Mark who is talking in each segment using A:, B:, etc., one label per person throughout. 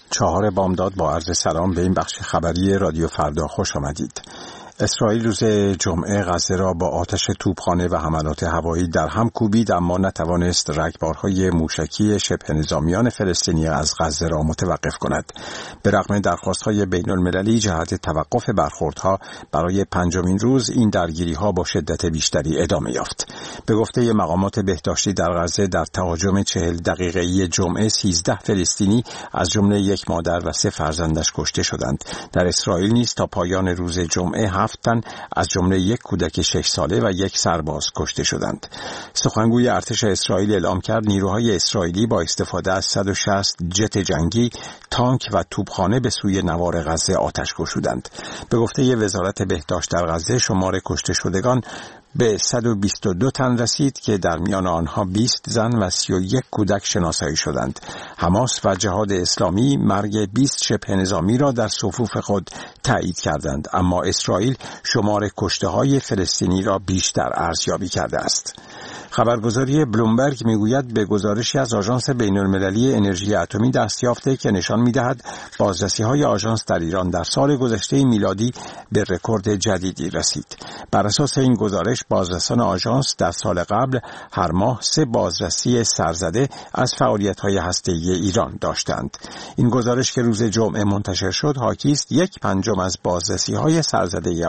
A: 4 بامداد با عرض سلام به این بخش خبری رادیو فردا خوش آمدید. اسرائیل روز جمعه غزه را با آتش توپخانه و حملات هوایی در هم کوبید، اما نتوانست رگبارهای موشکی شبه نظامیان فلسطینی از غزه را متوقف کند. به رغم درخواست‌های بین‌المللی جهت توقف برخوردها، برای پنجمین روز این درگیری‌ها با شدت بیشتری ادامه یافت. به گفته مقامات بهداشتی در غزه، در تهاجم 40 دقیقه‌ای جمعه 13 فلسطینی از جمله یک مادر و 3 فرزندش کشته شدند. در اسرائیل نیز تا پایان روز جمعه 7 تن از جمله یک کودک 6 ساله و یک سرباز کشته شدند. سخنگوی ارتش اسرائیل اعلام کرد نیروهای اسرائیلی با استفاده از 160 جت جنگی، تانک و توپخانه به سوی نوار غزه آتش گشودند. به گفته وزارت بهداشت در غزه، شمار کشته شدگان به 122 تن رسید که در میان آنها 20 زن و 31 کودک شناسایی شدند. حماس و جهاد اسلامی مرگ 20 شبه نظامی را در صفوف خود تایید کردند، اما اسرائیل شمار کشته‌های فلسطینی را بیشتر ارزیابی کرده است. خبرگزاری بلومبرگ میگوید به گزارشی از آژانس بین‌المللی انرژی اتمی دست یافته که نشان می‌دهد بازرسی‌های آژانس در ایران در سال گذشته میلادی به رکورد جدیدی رسید. بر اساس این گزارش، بازرسان آژانس در سال قبل هر ماه 3 بازرسی سرزده از فعالیت‌های هسته‌ای ایران داشتند. این گزارش که روز جمعه منتشر شد، حاکی است 1/5 از بازرسی‌های سرزده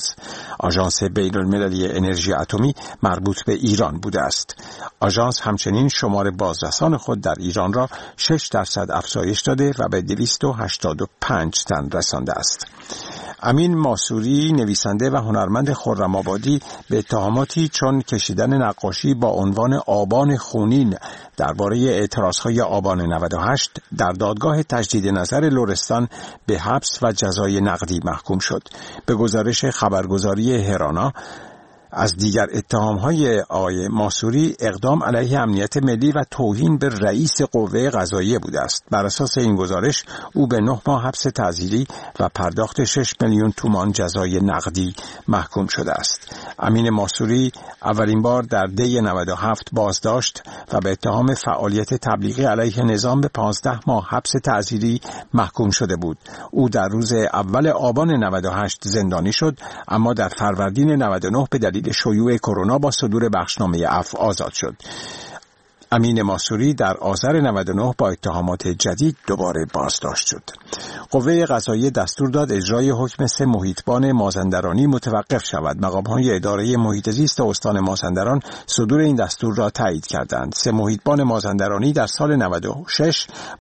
A: آژانس بین‌المللی انرژی اتمی مربوط به ایران بوده است. آژانس همچنین شمار بازرسان خود در ایران را 6% افزایش داده و به 285 تن رسانده است. امین ماسوری، نویسنده و هنرمند خرم‌آبادی، به اتهاماتی چون کشیدن نقاشی با عنوان آبان خونین درباره اعتراضهای آبان 98 در دادگاه تجدید نظر لرستان به حبس و جزای نقدی محکوم شد. به گزارش خبرگزاری هرانا، از دیگر اتهام‌های آقای ماسوری اقدام علیه امنیت ملی و توهین به رئیس قوه قضاییه بوده است. بر اساس این گزارش او به 9 ماه حبس تعزیری و پرداخت 6 میلیون تومان جزای نقدی محکوم شده است. امین ماسوری اولین بار در دی 97 بازداشت و به اتهام فعالیت تبلیغی علیه نظام به 15 ماه حبس تعزیری محکوم شده بود. او در روز اول آبان 98 زندانی شد، اما در فروردین 99 به دلیل شیوع کرونا با صدور بخشنامه عفو آزاد شد. امین ماسوری در آذر 99 با اتهامات جدید دوباره بازداشت شد. قوه قضاییه دستور داد اجرای حکم 3 محیطبان مازندرانی متوقف شود. مقام‌های اداره محیط زیست استان مازندران صدور این دستور را تایید کردند. 3 محیطبان مازندرانی در سال 96